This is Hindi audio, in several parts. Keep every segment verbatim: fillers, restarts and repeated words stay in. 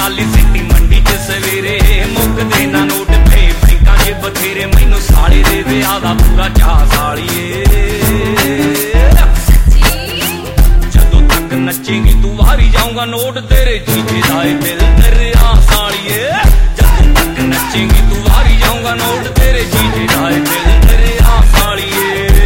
लाली सिटी मंडी च सवेरे मुकदे ना नोट पे बैंकां च बथेरे मैनू साले दे विआह दा पूरा चाऽ सालिए जदों तक नचेंगी तू वारी जाऊंगा नोट तेरे जीजे दा दिल दरिया सालिए जदों तक नचेंगी तू वारी जाऊंगा नोट तेरे जीजे दा दिल दरिया सालिए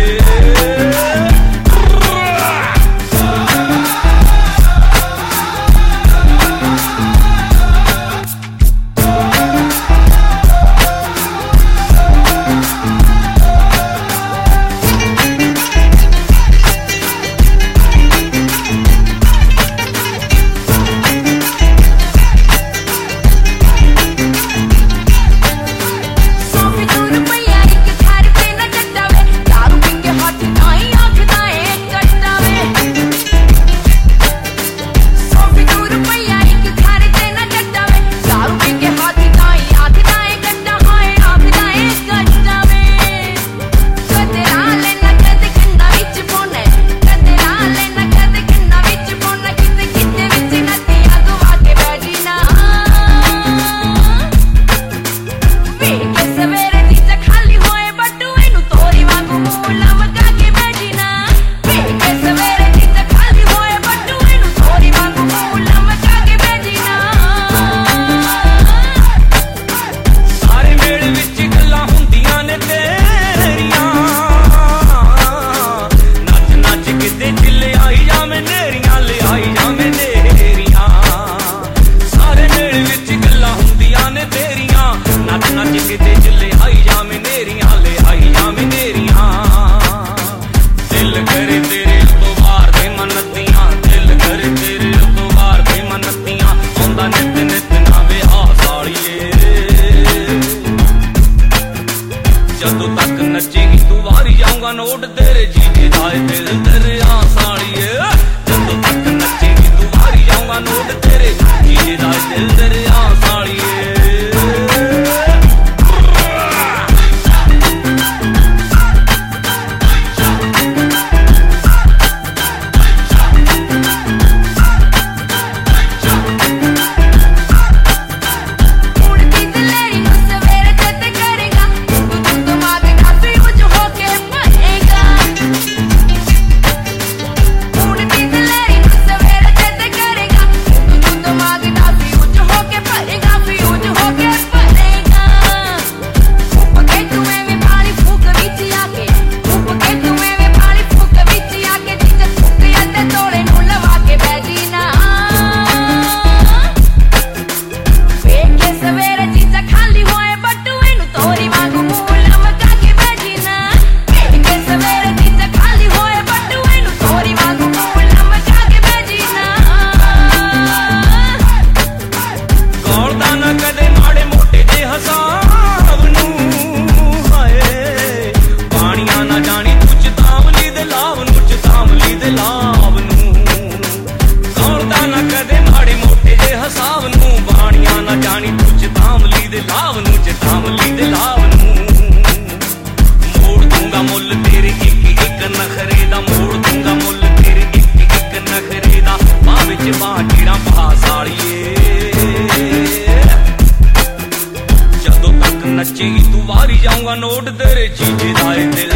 जदों तक नचेगी तू वारी जाऊंगा नोट तेरे जीजे दा दिल दरिया सालिए जदों तक नचेगी तू वारी जाऊंगा नोट तेरे जीजे दा दिल दरिया सालिए नचेगी तू वारी जाऊंगा नोट तेरे जीजे दा दिल